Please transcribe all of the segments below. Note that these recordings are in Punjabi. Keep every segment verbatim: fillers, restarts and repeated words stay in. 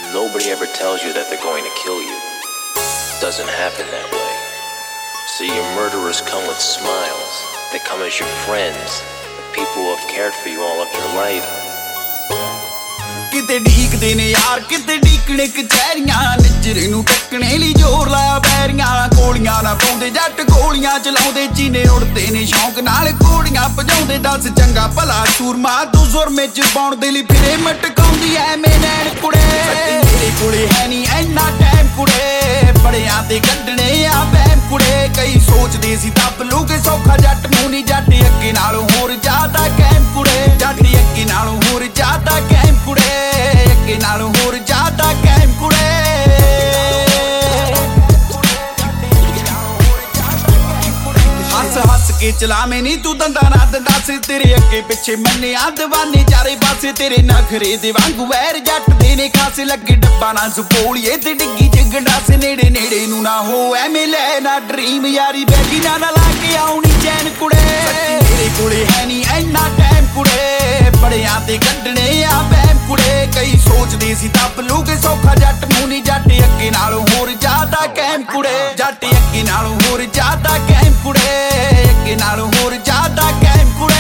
Nobody ever tells you that they're going to kill you. Doesn't happen that way. See, your murderers come with smiles. They come as your friends, the people who have cared for you all of your life. ਕਿਤੇ ਢੀਕਦੇ ਨੇ ਯਾਰ ਕਿਤੇ ਢੀਕਣੇ ਕਚਹਿਰੀਆਂ ਨਜ਼ਰੇ ਨੂੰ ਟੱਕਣੇ ਲਈ ਜ਼ੋਰ ਲਾਇਆ ਬੈਰੀਆਂ ਗੋਲੀਆਂ ਨਾ ਪਾਉਂਦੇ ਜੱਟ ਗੋਲੀਆਂ ਚਲਾਉਂਦੇ ਚੀਨੇ ਉੜਦੇ ਨੇ ਸ਼ੌਂਕ ਨਾਲ ਘੋੜੀਆਂ ਭਜਾਉਂਦੇ ਦੱਸ ਚੰਗਾ ਭਲਾ ਸੂਰਮਾ ਤੂੰ ਜ਼ੁਰਮੇ ਚ ਪਾਉਣ ਦੇ ਲਈ ਫਿਰੇ ਮਟਕਾਉਂਦੀ ਐ ਮੈਂ ਨੈਣ ਕੁੜੇ ਮੇਰੇ ਕੋਲੇ ਹੈ ਨਹੀਂ ਇੰਨਾ ਟਾਈਮ ਕੁੜੇ ਬੜਿਆਂ ਤੇ ਕੱਢਣੇ ਆ ਬੈਮ ਕੁੜੇ ਕਈ ਸੋਚਦੇ ਸੀ ਦੱਬ ਲੂਗੇ ਸੌਖਾ ਜੱਟ ਨੂੰ ਨਹੀਂ ਜੱਟ ਅੱਗੇ ਨਾਲੋਂ ਹੋਰ ਜ਼ਿਆਦਾ ਕੈਮ ਕੁੜੇ ਜੱਟ ਅੱਗੇ ਨਾਲੋਂ ਹੋਰ ਜ਼ਿਆਦਾ ਕੈਮ ਕੁੜੇ ਅੱਗੇ ਨਾਲੋਂ ਹੋਰ ਜ਼ਿਆਦਾ ਕੈਮ ਕੁੜੇ ਹੱਸ ਹੱਸ ਕੇ ਚਲਾਵੇਂ ਨੀ ਤੂੰ ਦੰਦਾਂ ਨਾਲ ਦੱਸ ਤੇਰੇ ਅੱਗੇ ਪਿੱਛੇ ਮੰਨਿਆ ਦੀਵਾਨੇ ਚਾਰੇ ਪਾਸੇ ਤੇਰੇ ਨਖਰੇ ਦੇ ਵਾਂਗੂ ਵੈਰ ਜੱਟ ਦੇ ਨੇ ਖਾਸੇ ਲੱਗੇ ਡੱਬਾ ਨਾ ਸੁਪੋਲੀਏ ਤੇ ਡਿੱਗੀ ਚ ਗੰਡਾਸੇ ਨੇੜੇ ਨੇੜੇ ਨੂੰ ਨਾ ਹੋ ਐਵੇਂ ਲੈ ਨਾ ਡਰੀਮ ਯਾਰੀ ਬੈਗੀ ਨਾ ਨਾ ਲਾ ਕੇ ਆਉਣੀ ਚੈਨ ਕੁੜੇ ਮੇਰੇ ਕੋਲੇ ਹੈ ਨਹੀਂ ਇੰਨਾ ਟਾਈਮ ਕੁੜੇ ਬੜਿਆਂ ਤੇ ਕੱਢਣੇ ਆ ਬੈਮ ਕੁੜੇ ਕਈ ਸੋਚਦੇ ਸੀ ਦੱਬ ਲੂਗੇ ਸੌਖਾ ਜੱਟ ਨੂੰ ਨਹੀਂ ਜੱਟ ਅੱਗੇ ਨਾਲੋਂ ਹੋਰ ਜ਼ਿਆਦਾ ਕੈਮ ਕੁੜੇ ਜੱਟ ਅੱਗੇ ਨਾਲੋਂ ਹੋਰ ਜ਼ਿਆਦਾ ਕੈਮ ਕੁੜੇ ਅੱਗੇ ਨਾਲੋਂ ਹੋਰ ਜ਼ਿਆਦਾ ਕੈਮ ਕੁੜੇ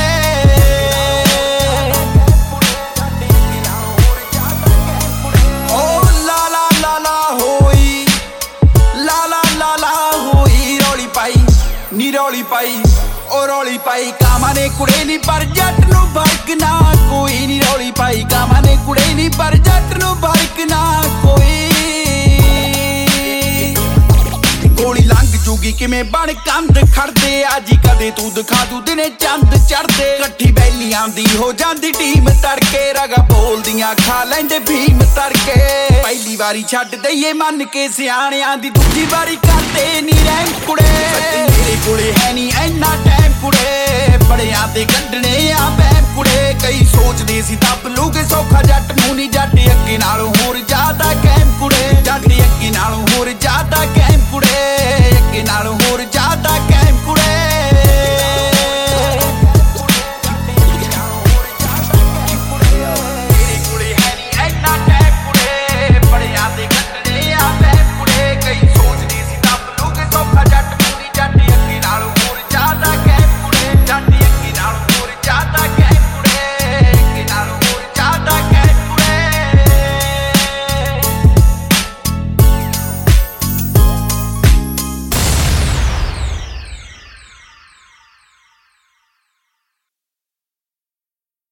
ਓ ਲਾ ਲਾ ਲਾ ਲਾ ਹੋਈ ਲਾ ਲਾ ਲਾ ਲਾ ਹੋਈ ਰੌਲੀ ਪਾਈ ਨੀ ਰੌਲੀ ਪਾਈ ਓ ਰੌਲੀ ਪਾਈ ਕਾਮਾਂ ਨੇ ਕੁੜੇ ਨੀ ਪਰ ਜੱਟ ਨੂੰ ਫਰਕ ਨਾ ਕੋਈ ਨੀ ਰੌਲੀ ਪਾਈ ਕਾਮਾਂ ਨੇ ਕੁੜੇ ਨੀ ਪਰ ਜੱਟ ਨੂੰ ਫਰਕ ਨਾ ਕੋਈ ਗੋਲੀ ਲੰਘ ਜੂਗੀ ਕਿਵੇਂ ਬਣ ਕੰਧ ਖੜਦੇ ਆਜੀ ਕਦੇ ਤੂੰ ਦਿਖਾ ਦੂ ਦਿਨੇ ਚੰਦ ਚੜਦੇ ਇਕੱਠੀ ਬੈਲੀਆਂ ਦੀ ਹੋ ਜਾਂਦੀ ਟੀਮ ਤੜਕੇ ਰਗਾ ਬੋਲਦੀਆਂ ਖਾ ਲੈਂਦੇ ਭੀਮ ਤੜਕੇ ਪਹਿਲੀ ਵਾਰੀ ਛੱਡ ਦਈਏ ਮੰਨ ਕੇ ਸਿਆਣਿਆਂ ਦੀ ਦੂਜੀ ਵਾਰੀ ਕਰਦੇ ਨੀ ਰਹਿ ਕੁੜੇ ਮੇਰੇ ਕੋਲੇ ਹੈ ਨਹੀਂ ਇੰਨਾ ਟਾਈਮ ਕੁੜੇ ਬੜਿਆਂ ਤੇ ਕੱਢਣੇ ਆ ਬੈਮ ਕੁੜੇ ਕਈ ਸੋਚਦੇ ਸੀ ਦੱਬ ਲੂਗੇ ਸੌਖਾ ਜੱਟ